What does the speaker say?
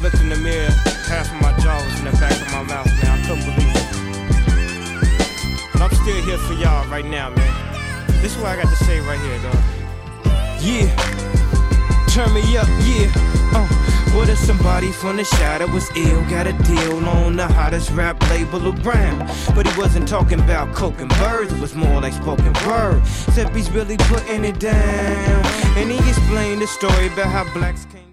looked in the mirror, half of my jaw was in the back of my mouth, man. I couldn't believe it. But I'm still here for y'all right now, man. This is what I got to say right here, dog. Yeah, turn me up, yeah. What if somebody from the shadow was ill? Got a deal on the hottest rap label around. But he wasn't talking about coke and birds, it was more like spoken word. Except he's really putting it down. And he explained the story about how blacks came